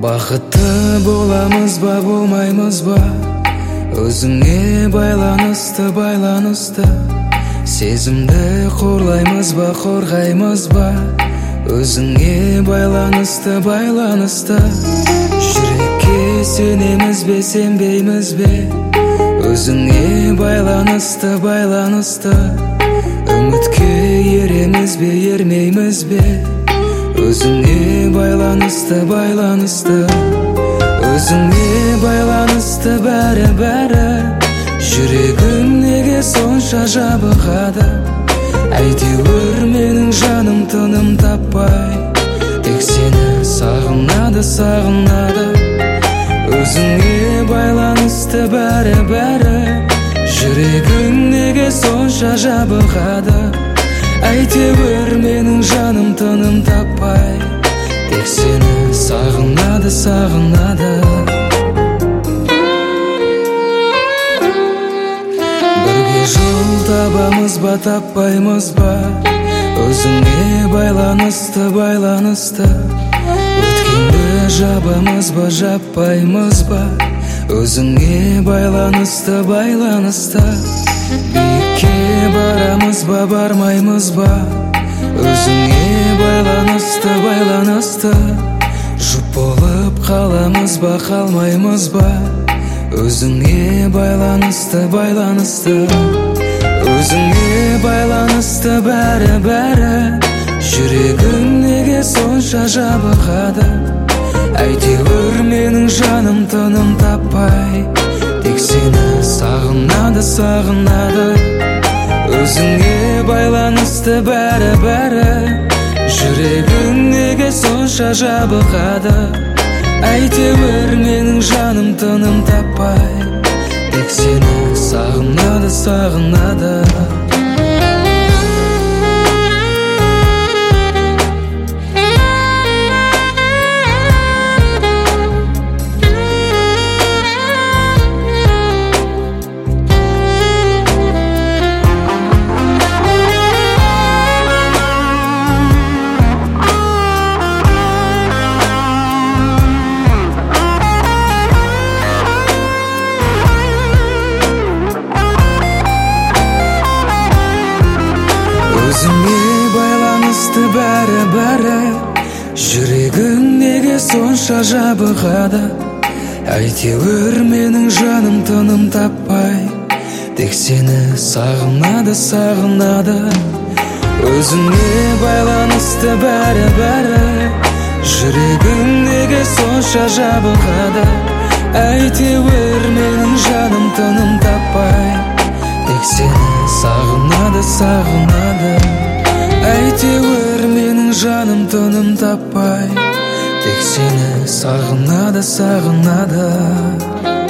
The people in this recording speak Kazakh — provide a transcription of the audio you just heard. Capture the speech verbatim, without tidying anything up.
Бақытты боламыз ба, болмаймыз ба, өзіңе байланысты, байланысты. Сезімді қорлаймыз ба, қорғаймыз ба, өзіңе байланысты, байланысты. Жүрекке сенеміз бе, сенбейміз бе, өзіңе байланысты, байланысты. Үмітке ереміз бе, ермейміз бе, өзіңе байланысты, байланысты. Өзіңе байланысты бәрі, бәрі. Жүрегім неге сонша жабығады? Әйтеуір менің жаным тыным таппай, тек сені сағынады, сағынады. Өзіңе байланысты бәрі, бәрі. Жүрегім неге сонша жабығады? Әйтеуір менің жаным тыным таппай, тек сені сағынады, сағынады. Бірге жол табамыз ба, таппаймыз ба, өзіңе байланысты, байланысты. Өткенді жабамыз ба, жаппаймыз ба, өзіңе байланысты, байланысты. Биікке барамыз ба, бармаймыз ба, өзіңе байланысты, байланысты. Жұп болып қаламыз ба, қалмаймыз ба, өзіңе байланысты, байланысты. Өзіңе байланысты бәрі, бәрі. Жүрегім неге сонша жабығады? Әйтеуір менің жаным тыным таппай, тек сені сағынады, сағынады. Өзіңе байланысты бәрі, бәрі. Жүрегім неге сонша жабығады? Әйтеуір менің жаным тыным таппай, тек сені сағынады, сағынады. Өзіңе байланысты бәрі, бәрі. Жүрегім неге сонша жабығады? Әйтеуір менің жаным тыным таппай, тек сені сағынады, сағынады. Өзіңе байланысты бәрі, бәрі. Жүрегім неге сонша жабығады? Әйтеуір менің жаным тыным таппай, тек сені сағынады, сағынады. Әйтеуір менің жаным тыным таппай, тек сені сағынады, сағынады.